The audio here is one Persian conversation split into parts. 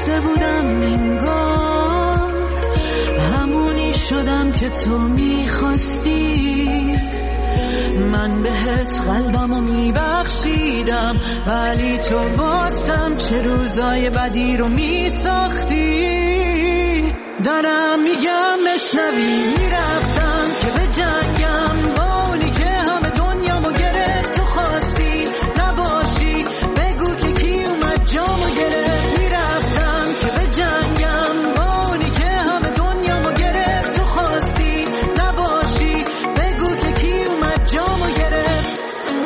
نداشته بودم انگار، همونی شدم که تو میخواستی. من بهت قلبمو میبخشیدم، ولی تو بازم چه روزای بدی رو میساختی. دارم میگم بشنوی، میرفتم که به جنگم با اونی که همه دنیامو گرفت. تو خواستی نباشی، بگو که کی اومد جامو گرفت. میرفتم که به جنگم با اونی که همه دنیامو گرفت. تو خواستی نباشی، بگو که کی اومد جامو گرفت.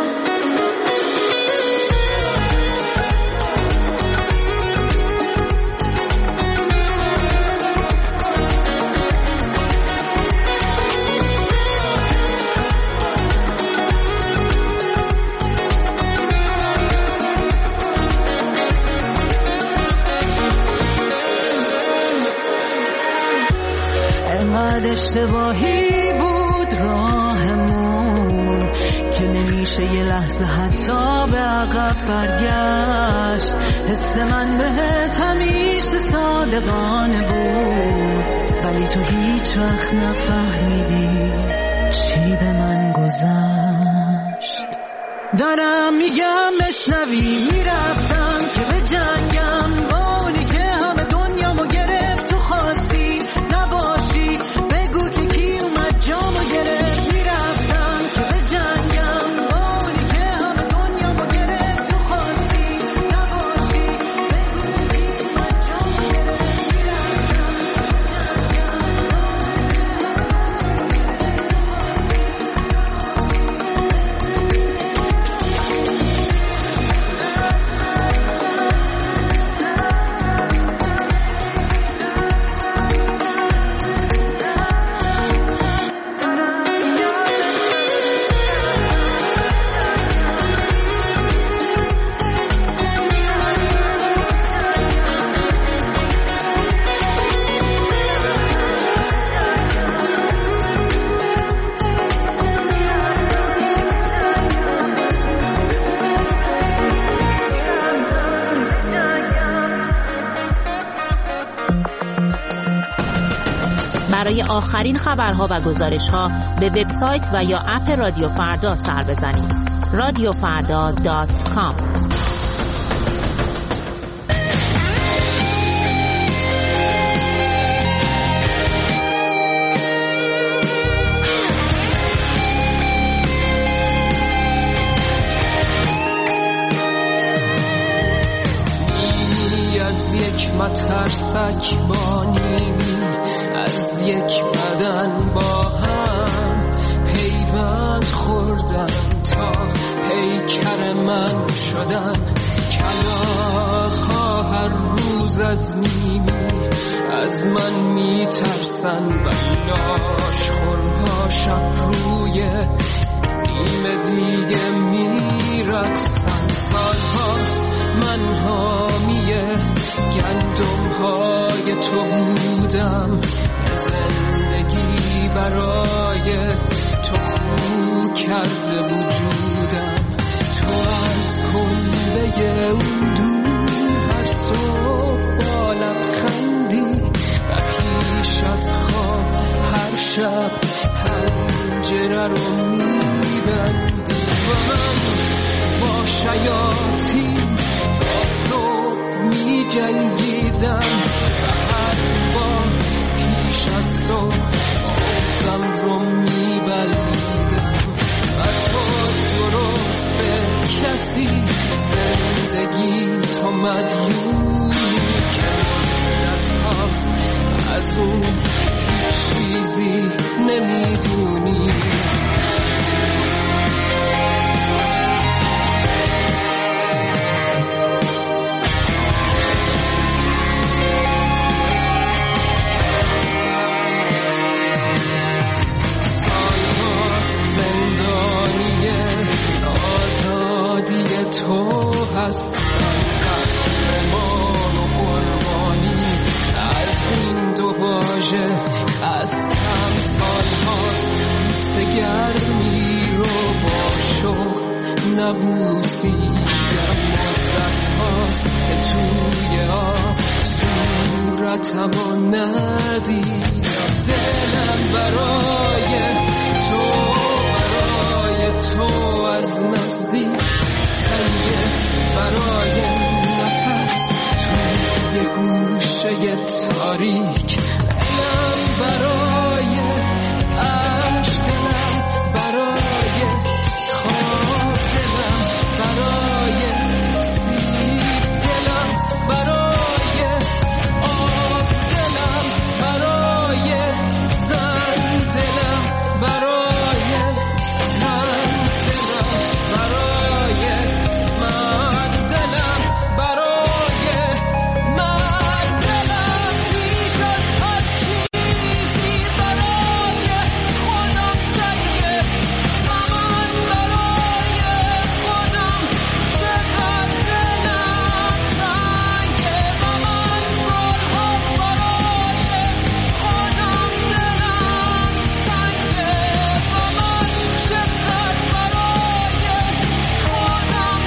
انقدر اشتباهی بود راهمون که نمیشه یه لحظه حتی به عقب برگشت. حس من بهت همیشه صادقانه بود، ولی تو هیچ وقت نفهمیدی چی به من گذشت. دارم میگم بشنوی، میرفتم که به جنگم با اونی که همه دنیامو گرفت. تو خواستی نباشی، بگو که کی اومد جامو گرفت. میرفتم که به جنگم با اونی که همه دنیامو گرفت. تو خواستی نباشی، بگو که کی اومد جامو گرفت. برای آخرین خبرها و گزارش‌ها به وبسایت و یا اپ رادیو فردا سر بزنید. radiofarda.com. از یک مترسک بانیم، از یک بدن با هم پیوند خوردن تا پیکر من شدن. کلاغ‌ها هر روز از نیمی از من میترسن و لاشخورها شب روی نیم دیگه میرقصن. سالهاست من حامی گندم‌های تو بودم، زندگی برای تو خو کرده وجودم. تو از کلبه اون دور هر صبح با لبخندی و پیش از خواب هر شب پنجره رو میبندی. من با شیاطین تا صبح می جنگیدم و هر بار پیش از صبح آفتم رو می بلیدم. و تو درست به کسی زندگی تو مدیونی که مدت هاست از اون هیچ چیزی نمیدونی. تو هستم قهرمان و قربانی از این دو واژه هستم. سالهاست دوست گرمی رو با شوق نبوسیدم. مدت هاست که توی آب حقیقتمو ندیدم. دلم برای تو از نزدیک تنگه، برای نفس توی گوشه تاریک. دلم برای عشق، دلم برای خواب، دلم برای سیب، دلم برای آب، دلم برای زن، دلم برای تن، دلم برای من، دلم برای من. دلم بیش از هر چیزی برای خودم تنگه و من برای خودم چقدر دلم تنگه و من سالها برای خودم دلم تنگه و من چقدر برای خودم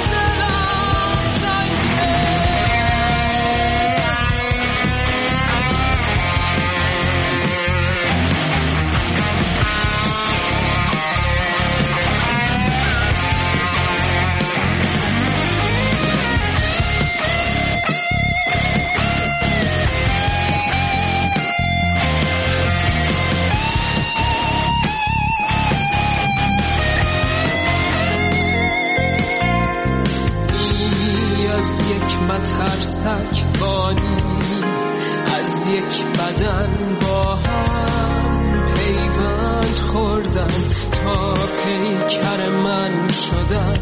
از یک مترسک بانی، از یک بدن با هم پیوند خوردن تا پیکر من شدن.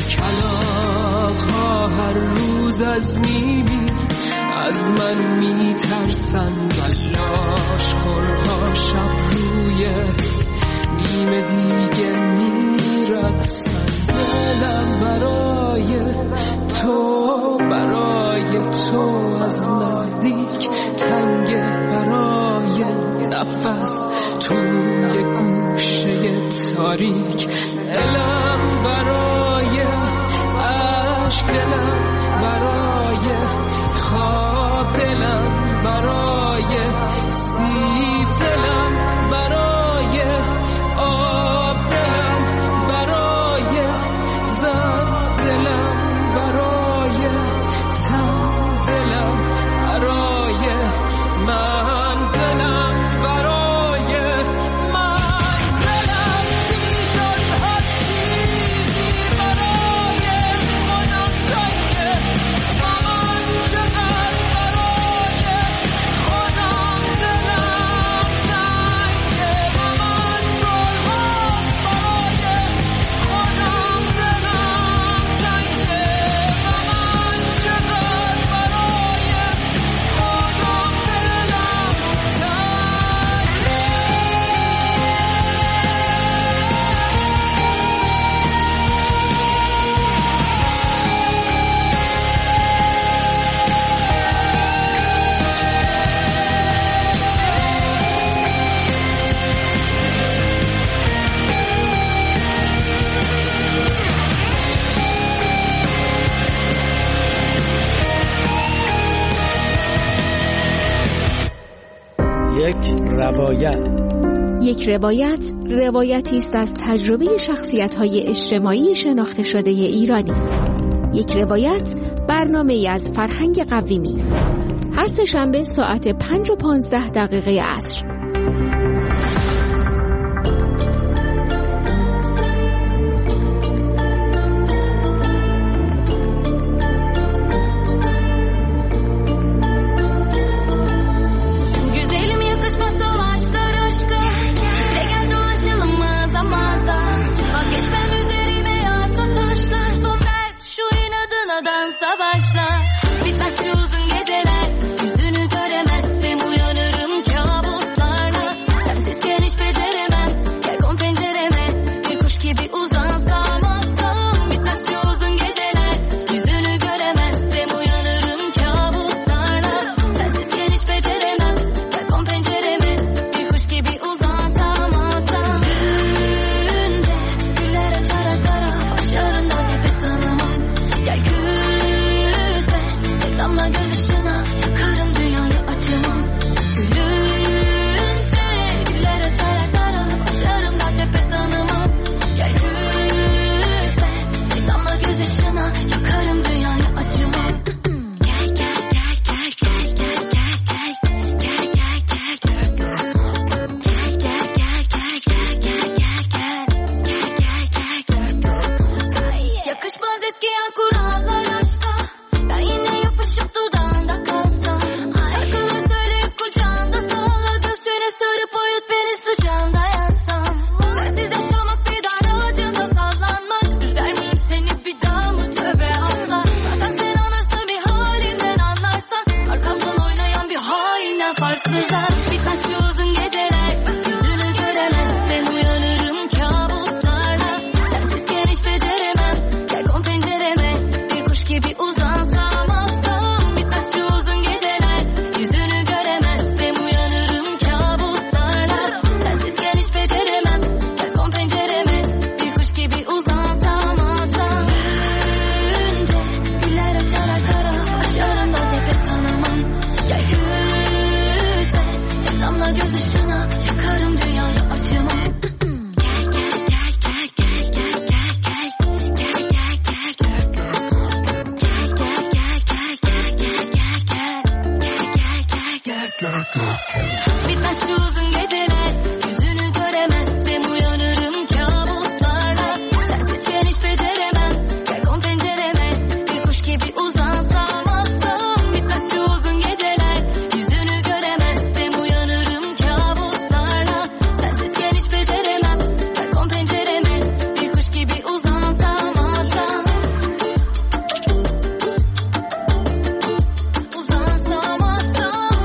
کلاغ‌ها هر روز از نیمی از من میترسن و لاشخورها شب روی نیم دیگه میرقصن. دلم برای تو از نزدیک تنگه، برای نفس توی گوشه تاریک. دلم برای عشق، دلم برای خواب، دلم برای سیب، دلم برای آب، دلم برای زن، دلم برای تن، دلم برای من، دلم برای من. دلم بیش از هر چیزی برای خودم تنگه و من چقدر برای خودم دلم تنگه و من سالها برای خودم دلم تنگه و من چقدر برای خودم دلم یک روایت روایتی است از تجربه شخصیت‌های اجتماعی شناخته شده ایرانی. یک روایت برنامه‌ای از فرهنگ قویمی. هر سه‌شنبه ساعت 5:15 عصر. Bitmez şu uzun geceler, yüzünü göremezsem uyanırım kabusla. farklılar. Birkaç uzun geceler yüzünü göremezsem uyanırım kabuslarla. Sensiz geniş beceremem, gel kon pencereme, bir kuş gibi uzansam alsam. Birkaç uzun geceler yüzünü göremezsem uyanırım kabuslarla. Sensiz geniş beceremem, gel kon pencereme, bir kuş gibi uzansam alsam. Önce güller açarak kara, aşağında tepe tanımam. Ya yüzde tek damla göz ışığına yakarım dünyayı acımam. Gel gel gel gel gel gel gel gel gel gel gel gel birkaç uzun geceler yüzünü göremezsem uyanırım kabuslarla. Sensiz geniş beceremem, gel kon pencereme, bir kuş gibi uzansam alsam. Birkaç uzun geceler yüzünü göremezsem uyanırım kabuslarla. Sensiz geniş beceremem, gel kon pencereme, bir kuş gibi uzansam alsam. Uzansam alsam.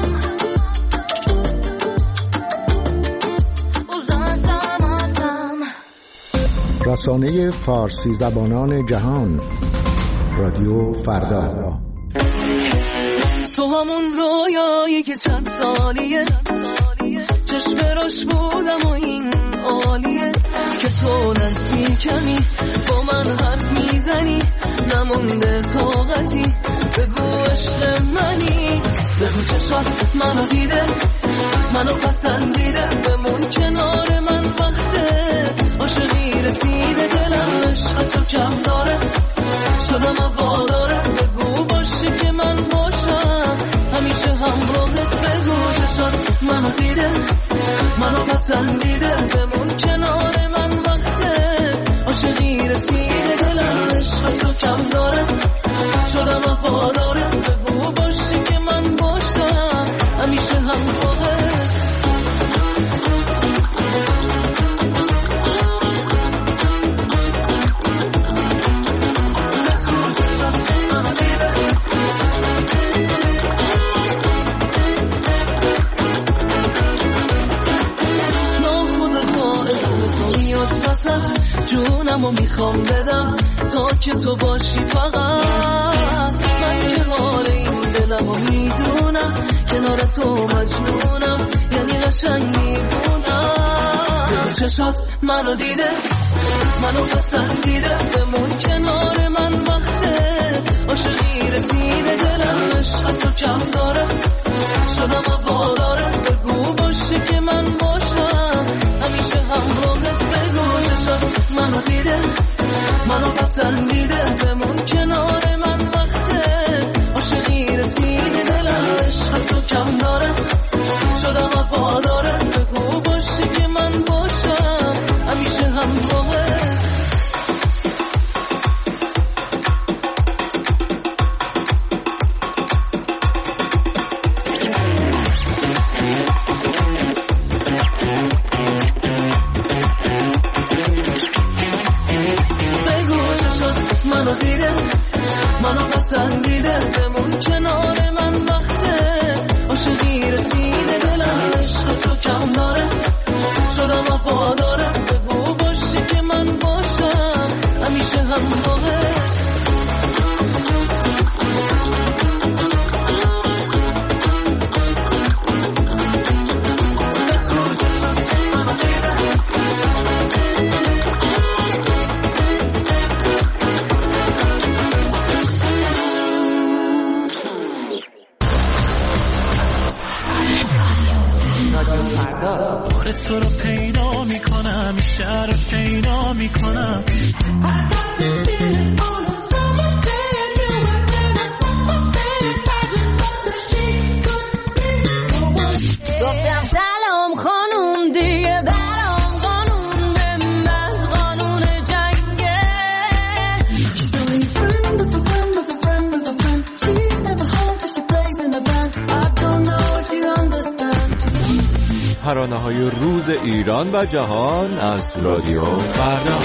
Uzansam alsam. رسانه فارسی زبانان جهان رادیو فردا. تو همون رویایی که چند سالیه چشم روش بودم و این عالیه که تو نزدیکمی با من حرف میزنی نمونده طاقتی بگو عشق منی بگو چشات منو دیده منو پسندیده بمون کنار من وقته عاشقی رسیده دلم عشق تو کم داره شدم واداره بگو باشه که من باشم همیشه همراهت بگو چشات منو دیده منو پسندیده بمون کنار من وقته عاشقی رسیده دلم عشق تو کم داره شدم واداره بگو باشه که من باشم همیشه همراهت. جونمو میخوام بدم تا که تو باشی فقط من که حال این دلمو میدونم کنار تو مجنونم یعنی قشنگ میبونم چشات منو دیده منو پسندیده بمون کنار من وقته عاشقی رسیده دلم عشق تو کم داره شدم واداره بگو باشه که من باشم همیشه همراهت بگو چشات منو دیده منو پسندیده بمون کنار من وقته عاشقی رسیده دلم عشق تو کم داره شدم واداره بگو باشه که من باشم همیشه همراهت. منو پسندیده بمون کنار من وقته عاشقی رسیده دلم عشق تو کم داره شدم وفاداره بگو باشه که من باشم همیشه همراهت. تو رو پیدا میکنم شهر رو پیدا میکنم گفتم سلام خانوم دیگه برام قانون به من قانون جنگه ترانه‌های روز ایران و جهان از رادیو فردا.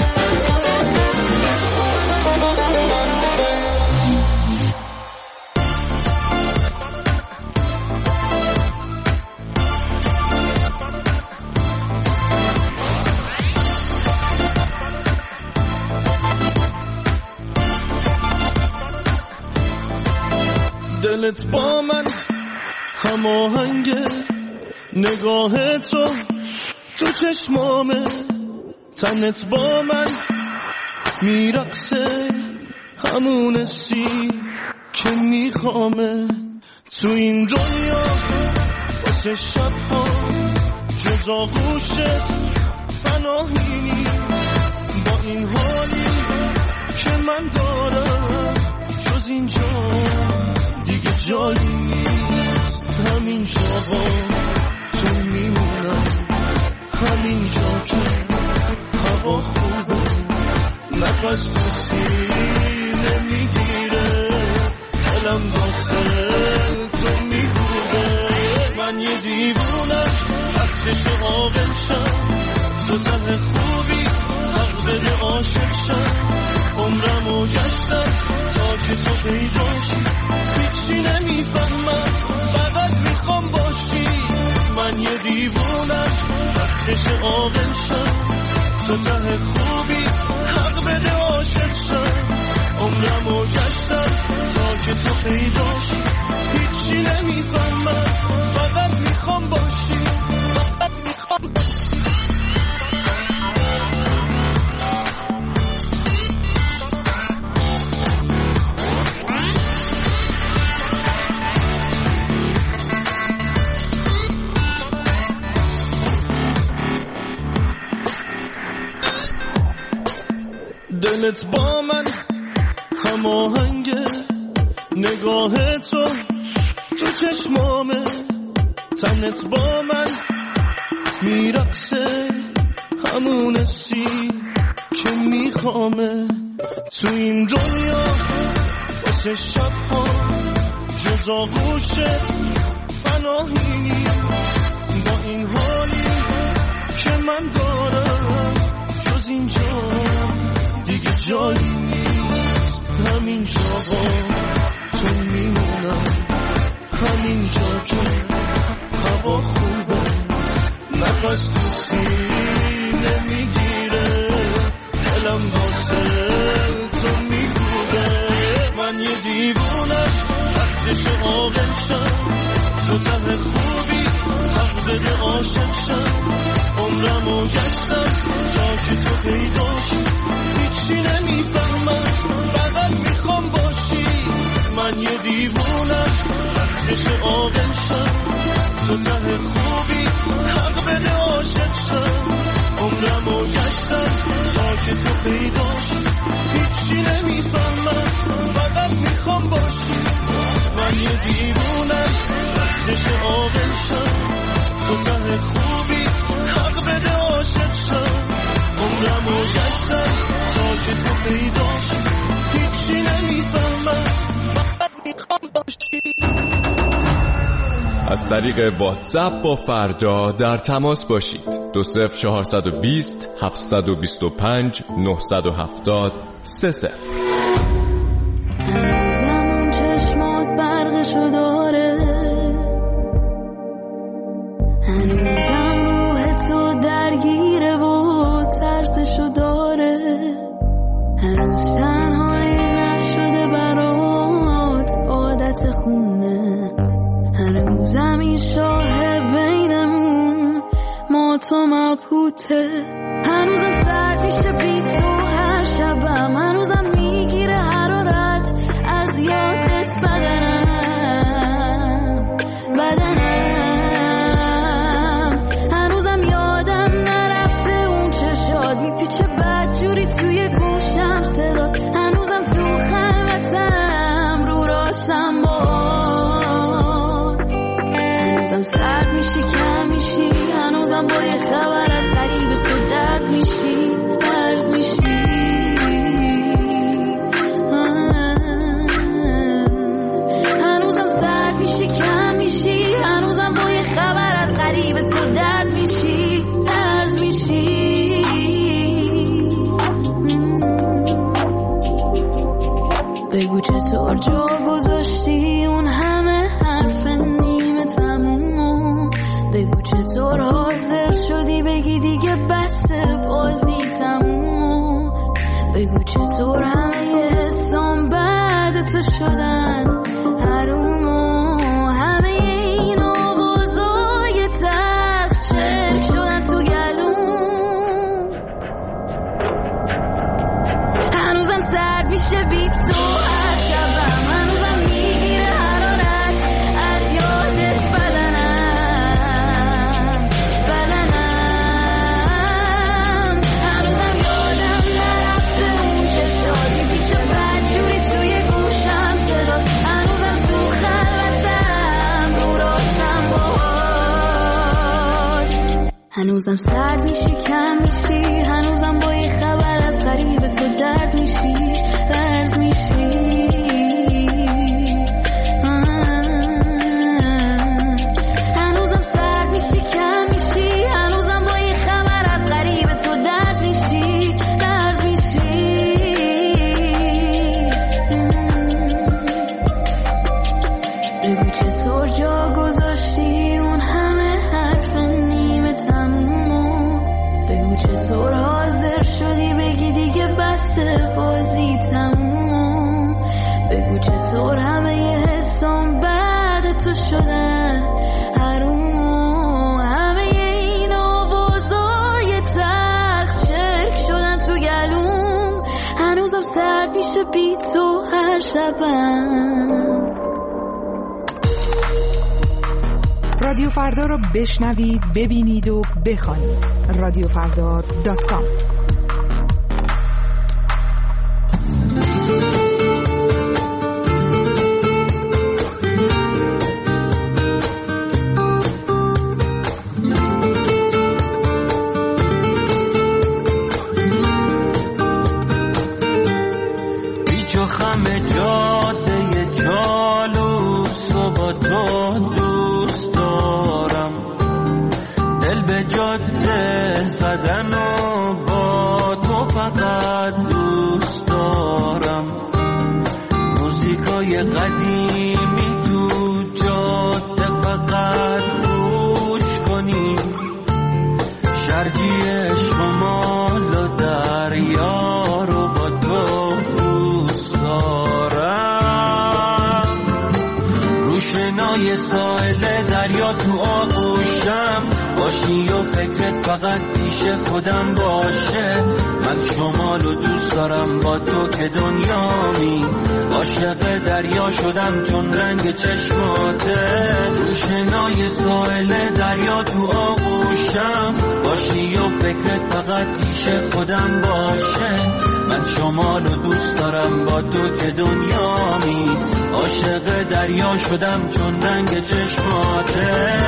دلت با من هماهنگه، نگاه تو چشمامه، تنت با من میرقصه، همون سی که میخوامه. تو این دنیا واسه شبها جز آغوشت پناهی نیست، با این حالی که من دارم جز اینجا دیگه جایی نیست. همین جاها تو میمونم، همین جا که هوا خوبه، نفس تو سینه میگیره، دلم واسه تو میگوده. من یه دیوونم وقتش عاقل شم، تو ته خوبی حق بده عاشق شم. عمرمو گشتم تا که تو پیداشی، هیچی نمیفهمم فقط میخوام باشی. من یه دیوونم وقتش عاقل شم، تو ته خوبی حق بده عاشق شم. عمرمو گشتم تا که تو پیداشی، هیچی نمیفهمم فقط میخوام باشی، فقط میخوام باشی. دلت با من هماهنگه، نگاه تو چشمامه، تنت با من میرقصه، همون سی که میخوامه. تو این دنیا واسه شبها جز آغوشت پناهی نیست، با این حالی که من دارم جز اینجا دیگه جایی نیست. همین جاها تو میمونم، همین جا که هوا خوبه، نفس تو سینه میگیره، دلم واسه تو میگوده. من یه دیوونم وقتش عاقل شم، تو ته خوبی حق بده عاشق شم. عمرمو گشتم تا که تو پیداشی، هیچی نمیفهمم فقط میخوام باشی. من یه دیوونم وقتش عاقل شم، تو ته خوبی حق بده عاشق شم. عمرمو گشتم تا که تو پیداشی، هیچی نمیفهمم فقط میخوام باشی. من یه دیوونم وقتش عاقل شم، تو ته خوبی حق بده عاشق شم. عمرمو گشتم تا که تو پیداشی، هیچی نمیفهمم فقط میخوام باشی. از طریق واتساپ با فردا در تماس باشید. 20420 725 970 30. هنوزم چشمات برقشو داره، هنوزم روح تو درگیره و ترسشو داره، هنوز تنهایی نشده برات عادت خونه، هنوزم این شاه بینمون ما تو مبهوته، هنوزم سرد میشه بی تو هر شبم، هنوزم میگیره حرارت از یادت بدنم، هنوزم یادم نرفته اون چشات میپیچه بدجوری توی گوشم صدات، هنوزم تو خلوتم رو راشم باد، هنوزم سرد میشی کم میشی، هنوزم با یه خبر از قریب تو درد میشی، درد میشی، هنوزم سرد میشی کم میشی، هنوزم با یه خبر از قریب تو درد میشی، درد میشی. بگو چطور جا گذاشتی اون همه حرف نیمه تموم، بگو چطور حاضر شدی بگی دیگه بس بازی تموم، بگو چطور همه حسام بعد تو شدن حروم. هنوزم سرد میشی کم میشی، هنوزم با یه خبر از غریب تو درد میشی، لرز میشی. هنوزم سرد میشی کم میشی، هنوزم با یه خبر از غریب تو درد میشی، لرز میشی. بگو چطور جا گذاشتی اون همه حرف نیمه تموم، بگو چطور حاضر شدی بگی دیگه بس بازی تموم، بگو چطور همه یه حسام بعد تو شدن حروم، همه این آوازای تلخ شرک شدن تو گلوم. هنوزم سرد میشه بی تو هر شبم. رادیو فردا رو بشنوید، ببینید و بخوانید. radiofrda.com. بیچو خم جاده جالوس و با تو دوست دارم، دل به جاده زدن و با تو فقط دوست دارم، موزیکای قدیمی تو جاده فقط گوش کنی، شرجی شمال و دریا رو با تو دوست دارم، روشنای ساحل دریا تو آغوشم باشی و فکرت فقط پیش خودم باشه، من شمال و دوست دارم با تو که دنیامی، عاشق دریا شدم چون رنگ چشماته، روشنای ساحل دریا تو آغوشم باشی و فکرت فقط پیش خودم باشه، من شمال و دوست دارم با تو که دنیامی، عاشق دریا شدم چون رنگ چشماته.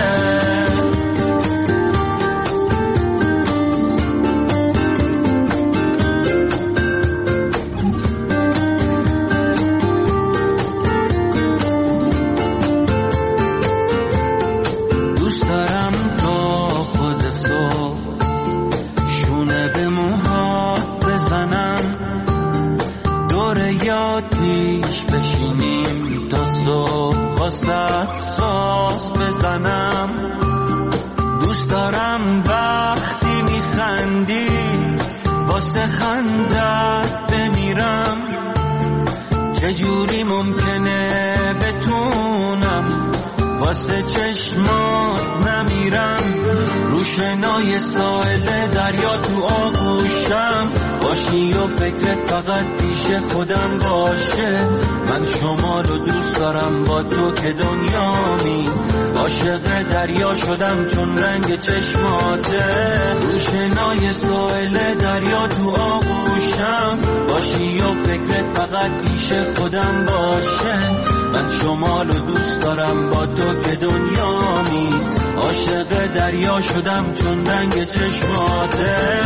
بشینیم تا صبح واسه ساز بزنم، دوست دارم وقتی میخندی واسه خندت بمیرم، چجوری ممکنه بتونم واسه چشمات نمیرم، روشنای ساحل دریا تو آغوشم باشی و فکرت فقط پیش خودم باشه، من شمال و دوست دارم با تو که دنیامی، عاشق دریا شدم چون رنگ چشماته، روشنای ساحل دریا تو آغوشم باشی و فکرت فقط پیش خودم باشه، من شمال و دوست دارم با تو که دنیامی، عاشق دریا شدم چون رنگ چشماته.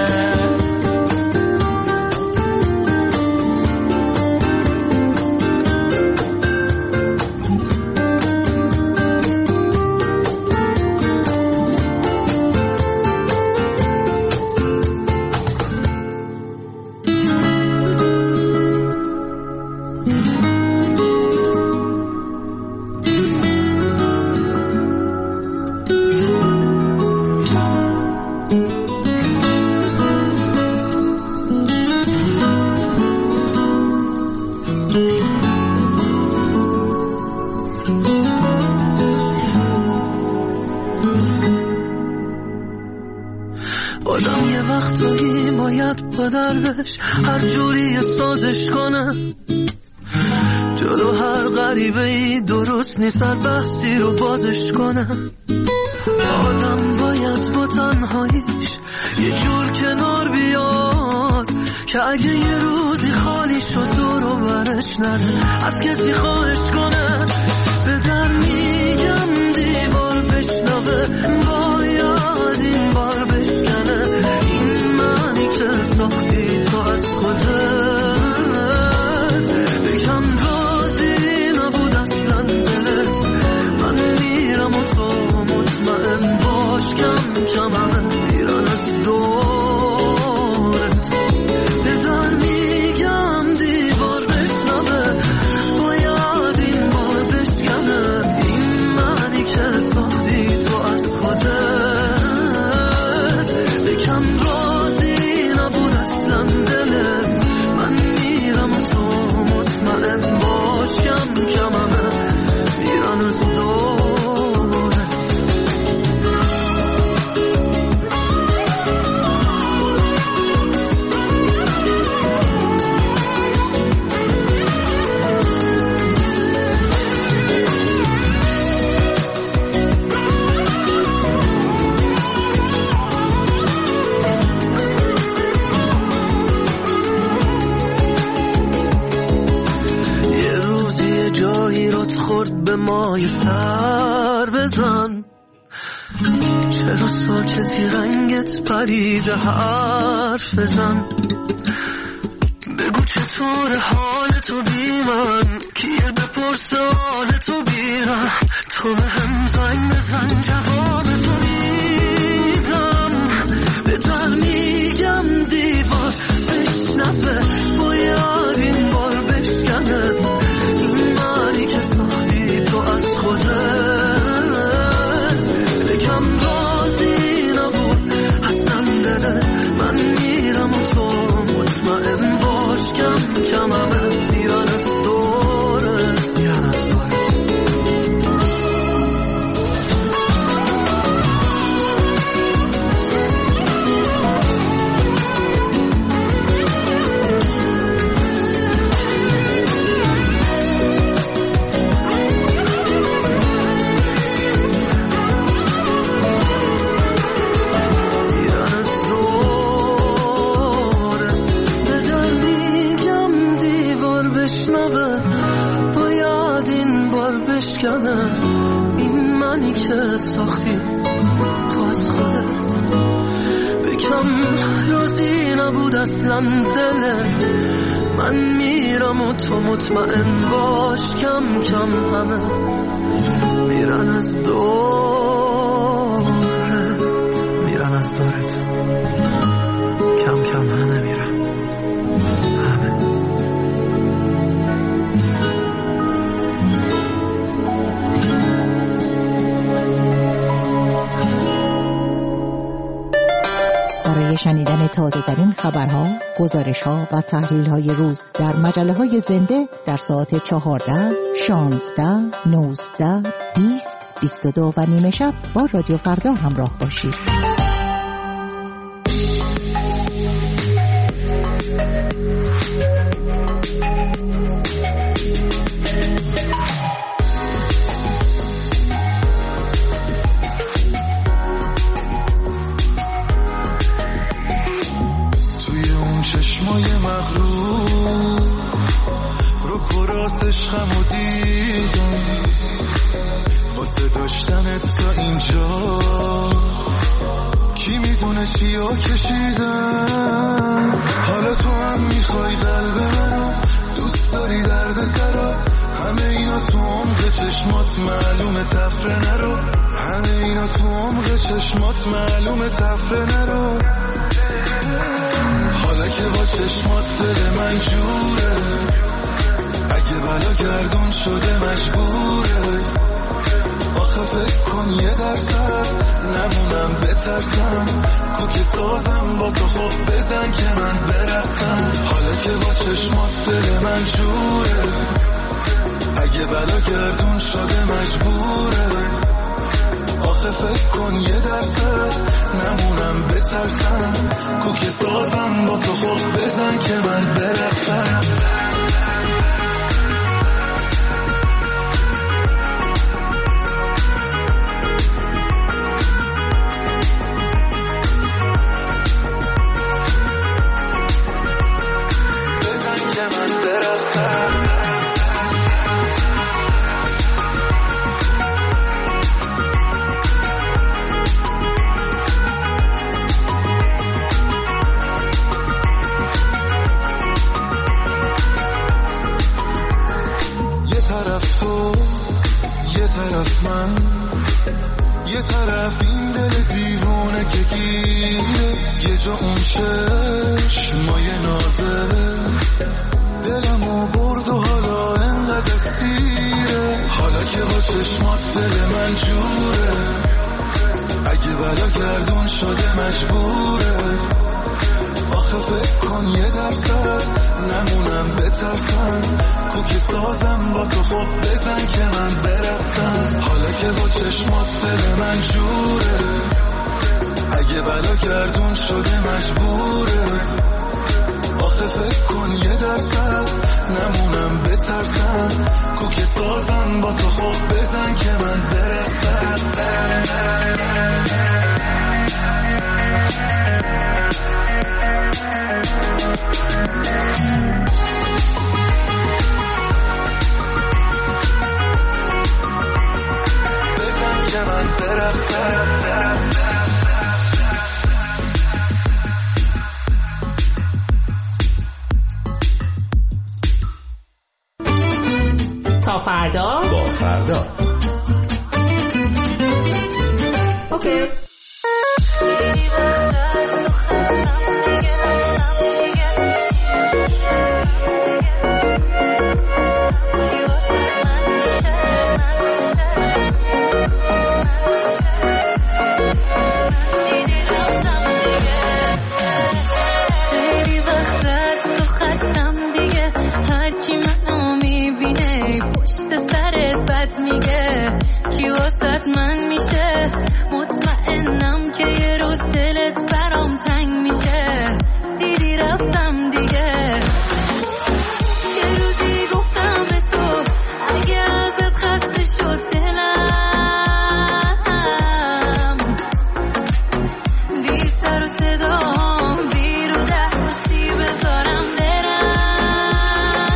آدم یه وقتایی باید با دردش هر جوری سازش کنه، جلو هر غریبه‌ای درست نیست هر بحثی رو بازش کنه، آدم باید با تنهاییش یه جور کنار بیاد که اگه یه روزی خالی شد دور و برش نره از کسی خواهش کنه، به در میگم دیوار بشنوه باید این کم همه میرن از دورت. به در میگم دیوار بشنوه، باید این بار بشکنه این منی که ساختی تو از خودت. بکم راضی نبود اصلا دلت، من میرم و تو مطمئن باش کم کم همه میرن از دورت. به مای سر بزن، چرا ساکتی رنگت پریده حرف بزن. بگو چطور حال تو بی من، کیه بپرسه حال تو بیرم. تو به هم زنگ بزن جواب تو میدم. به در میگم دیوار بشنوه، باید این بار بشکنه این منی که ساختی تو از خودت. بکم راضی نبود اصلا دلت، من میرم و تو مطمئن باش کم کم همه میرن از دورت، میرن از دورت. باید این بار بشکنه این منی که ساختی تو از خودت. بکم راضی نبود اصلا دلت، من میرم و تو مطمئن باش کم کم همه میرن از دورت، میرن از دورت. کم کم همه میرن همه. برای شنیدن تازه‌ترین خبرها، گزارش‌ها و تحلیل‌های روز در مجله‌های زنده در ساعت 14، 16، 19، 20، 22 و نیمه شب با رادیو فردا همراه باشید. عشقمو دیدم واسه داشتنت تا اینجا، کی میدونه چیا کشیدم. حالا تو هم میخوای قلب منو، دوست داری درد سرا، همه اینا تو عمق چشمات معلومه تفره نرو، همه اینا تو عمق چشمات معلومه تفره نرو. حالا که با چشمات دل من جوره، اگه بلا گردون شده مجبوره. آخه فکر کن یه درصد نمونم بترسم، کوکی سازم با تو خوب بزن که من برقصم. حالا که با چشمات دل من جوره، اگه بلا گردون شده مجبوره. آخه فکر کن یه درصد نمونم بترسم، کوکی سازم با تو خوب بزن که من برقصم. یه طرف این دل دیوونه که گیره یه جا اون چشمای نازه دلمو برد و حالا انقدر سیره حالا که با چشمات دل من جوره اگه بلا گردون شده مجبوره آخه فکر کن یه درصد نمونم بترسم کوکی سازم با تو خب بزن که من برسم حالا که با چشمات دل من جوره اگه بلا گردون شده مجبوره آخه فکر کن یه درصد نمونم بترسم کوکی سازم با تو خب بزن که من برسم بزن که من برسم تا فردا با فردا اوکی. من میشه مطمئنم که یه روز دلت برام تنگ میشه دیدی رفتم دیگه یه روزی گفتم به تو اگه ازت خسته شد دلم بی سر و صدام بی رو دستی بذارم برم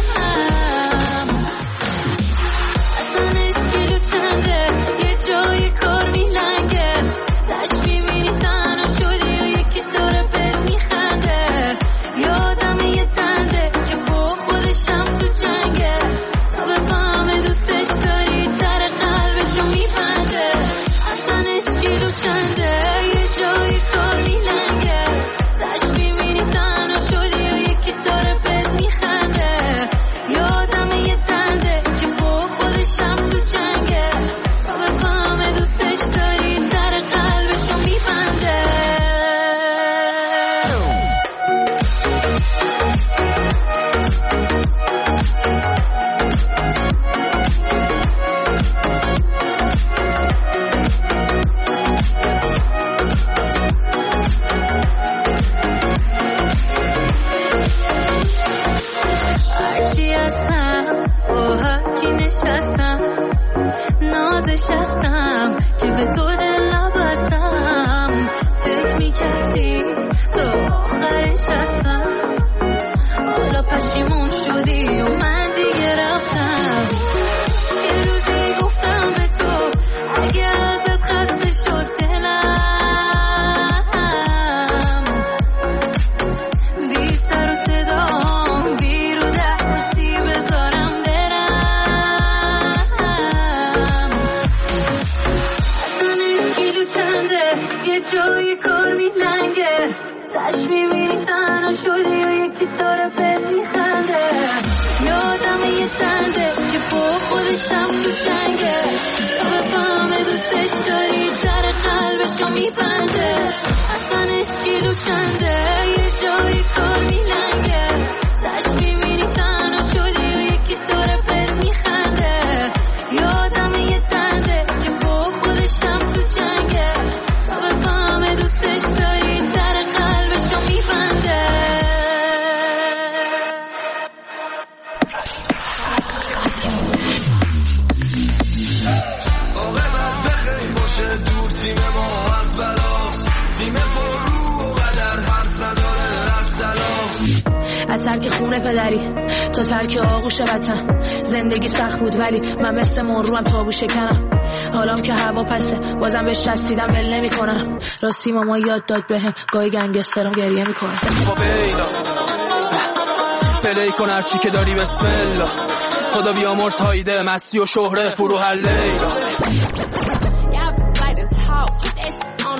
اصلا اشکیلو چنده جای کار میلنگه تش میبینی تنها شدی و یکی داره بهت میخنده یادم یه تنده که با خودشم تو جنگه تا بفهمه دوستش داری در قلبشو میبنده اصلا اشکیلو چنده یه جای کار میلنگه تش میبینی تنها شدی و یکی داره بهت میخنده یادم یه تنده که با خودشم تو جنگه دوستش داری در قلبشو میبنده هرچی هستم با حکی نشستم نازش هستم که به تو دل نبستم فکر میکردی تو آخرش هستم حالا پشیمون شدی و من دیگه رفتم یه روزی گفتم به تو اگه ازت خسته شد دلم بی سر و صدام بی رو دستی بذارم برم یه جای کار میلنگه تش میبینی تنها شدی و یکی داره بهت میخنده یادم یه تنده که با خودشم تو جنگه تا بفهمه دوستش داری در قلبشو میبنده اصلا اشکیلو چنده یه جای کار میلنگه تش میبینی تنها شدی و یکی داره بهت میخنده یادم یه تنده که با خودشم تو جنگه دوستش داری در قلبشو میبنده عاقبت بخیر باشه دور تیم ما از بلاست تیم پر رو و قدر حرف نداره از تلاست از ترک خونه پدری تا ترک آغوش وطن زندگی سخت بود ولی من مثل منروم تابو شکنم حالام که هوا پسه بازم بهش چسبیدم ول نمی‌کنم راستی ماما یاد داد بهم گاهی گنگسترام گریه میکنه با بیلا پلی کن هرچی که داری بسم الله خدا بیامرز هایده مستی و شهره فروح لیلا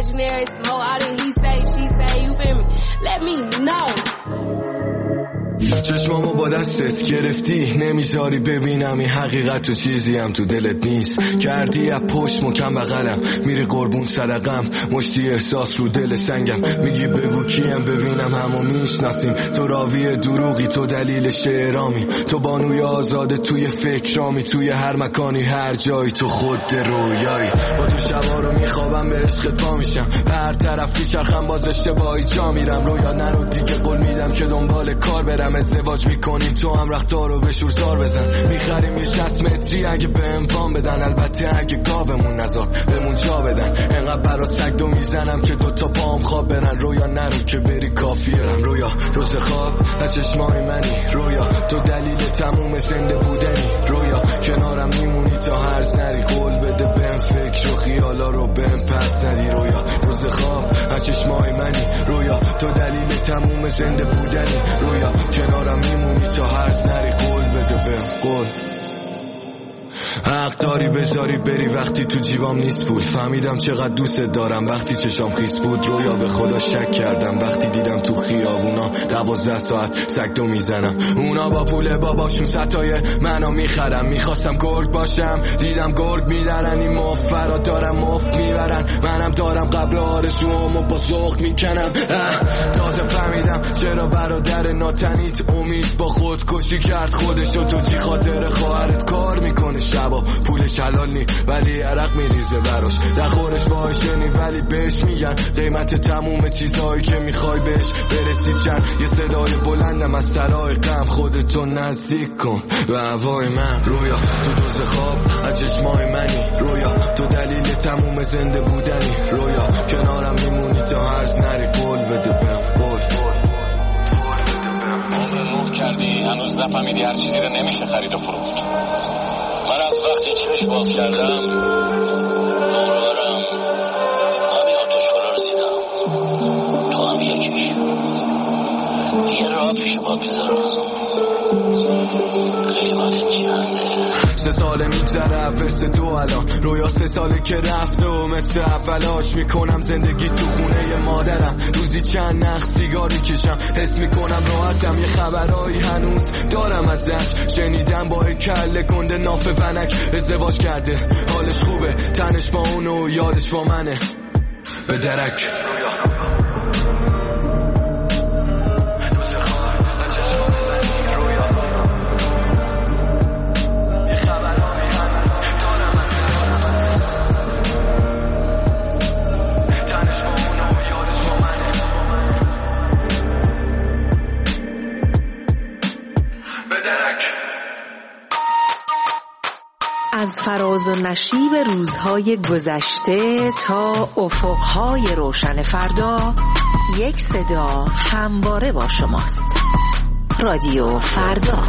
imaginary. Some more out of he say, she say, you feel me? Let me know. چشمامو با دستت گرفتی نمیذاری ببینم این حقیقت تو چیزی هم تو دلت نیست کردی از پشت مکم بغلم میری قربون صدقم مشتی احساس رو دل سنگم میگی بگو کیم ببینم همو میشناسیم تو راوی دروغی تو دلیل شعرامی تو بانوی آزاده توی فکرامی توی هر مکانی هر جایی تو خود رویایی با تو شبا رو میخوابم به عشقت پا میشم به هر طرف پیچرخم باز اشتباهی جا میرم رویا نرو دیگه قول میدم که دنبال کار برم ازدواج میکنیم تو هم رختار رو به شورزار بزن میخریم یه 60 متری اگه به اموان بدن البته اگه گاومون نزاد بمون جا بدن انقدر برات سگدو میزنم که دوتا پام خواب برن رویا نرو که بری کافیرم رویا روز خواب از چشمای منی رویا تو دلیل تموم زنده بودنی رویا کنارم میمونی تا هرز نری قول بده بهم فکر و خیالا رو بهم پس ندی رویا روز خواب از چشمای منی رویا تو دلیل تموم زنده بودنی رویا کنارم میمونی تا هرز نری قول بده بهم قول حق داری بذاری بری وقتی تو جیبام نیست پول فهمیدم چقدر دوستت دارم وقتی چشام خیس بود رویا به خدا شک کردم وقتی دیدم تو خیابونا 12 ساعت سگدو میزنم اونا با پول باباشون ستای منو میخرم میخواستم گرگ باشم دیدم گرگ میدارن این مفرا دارم مفت میبرن منم دارم قبل آرزوامو با ذوق میکنم تازه فهمیدم چرا برادر ناتنیت امید با خودکشی کرد خودشو تو جی خاطر خواهرت کار میکنه شبا پولش حلال نی ولی عرق میریزه براش دخورش باشه نی ولی بهش میگن قیمت تموم چیزهایی که میخوای بهش برسی چند یه صدای بلندم از سرای غم خودتو نزدیک کن به هوای من رویا تو دوز خواب از چشمای منی رویا تو دلیل تموم زنده بودنی رویا کنارم میمونی تا هرز نری قول بده بهم قول عمر کردی هنوز نفهمیدی هر چیزی رو نمیشه خرید و فروخت من از وقتی چشم باز کردم دوربرم همه آتشکارا رو دیدم تو هم یکیش یه راه پیش باید بذارم قیمت جهنده 3 ساله میگذره ورس 2 الان رویا 3 ساله که رفته و مثل اولاش میکنم زندگی تو خونه مادرم روزی چند نخ سیگار میکشم حس میکنم راحتم یه خبرایی هنوز دارم ازش شنیدم با کله گنده ناف ونک ازدواج کرده حالش خوبه تنش با اونو یادش با منه به درک از فراز و نشیب روزهای گذشته تا افقهای روشن فردا یک صدا همواره با شماست. رادیو فردا.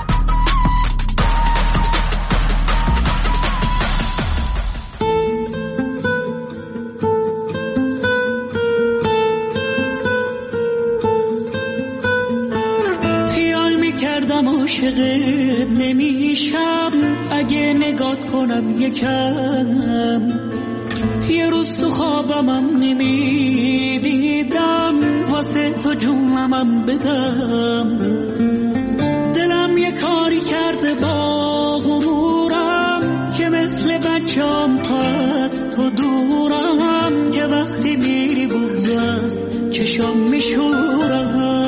خیال میکردم عاشقت نمیشم اگه نگات کنم یکم یه روز تو خوابمم نمیدیدم واسه تو جونمم بدم دلم یه کاری کرده با غرورم که مثل بچه‌ام از تو دورم که وقتی میری بغض از چشام میشورم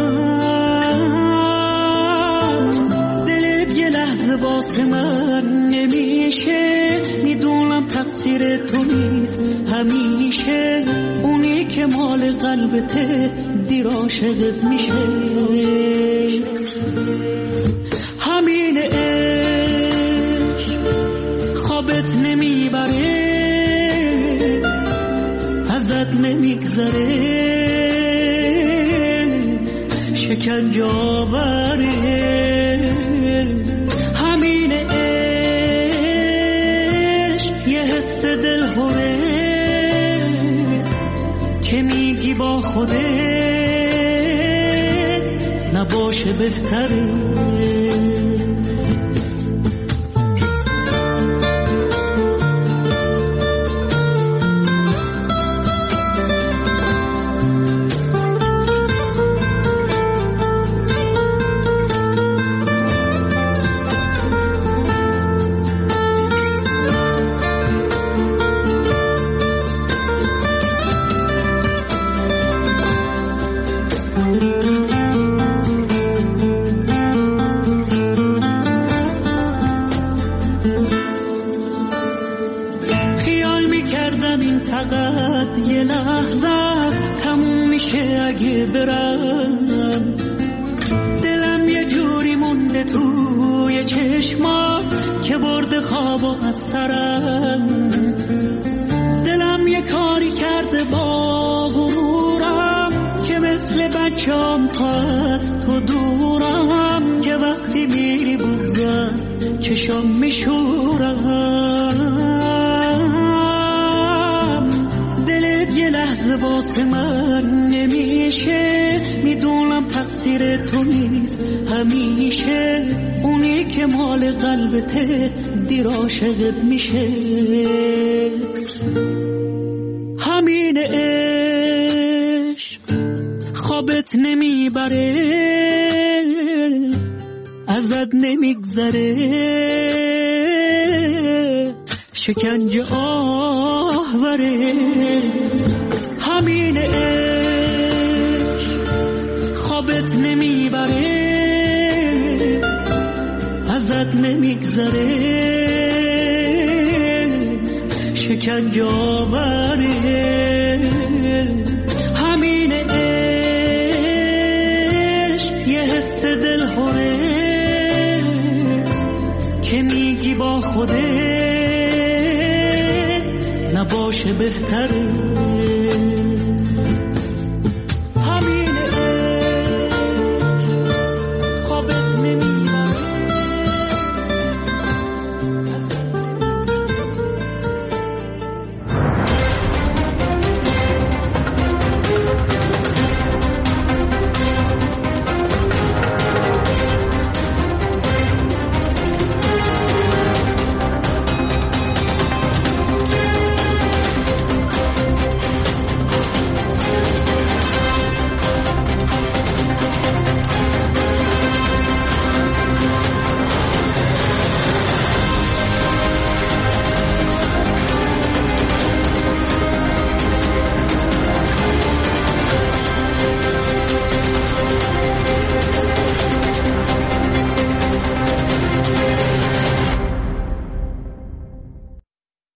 واسه من نمیشه میدونم تقصیر تو نیست همیشه اونی که مال قلبته دیر عاشقت میشه همین عشق خوابت نمیبره ازت نمیگذره شکنجه آوره که میگی با خودت نباشه بهتره دلم این فقط یه لحظه است، تموم میشه اگه برم. دلم یه جوری مونده توی چشما که برده خوابو از سرم. دلم یه کاری کرده با غرورم که مثل بچه‌ام تا از تو دورم، که وقتی میری بغض از چشم میشورم. دلت یه لحظه واسه من نمیشه، میدونم تقصیر تو نیست همیشه. اونی که مال قلبته دیر عاشقت میشه. همین عشق خوابت نمیبره، ازت نمیگذره، شکنجه آهوره. همین عشق خوابت نمیبره، ازت نمیگذره، شکنجه آوره. همین عشق یه حس دلهوره که میگی با خودت نباشه بهتره.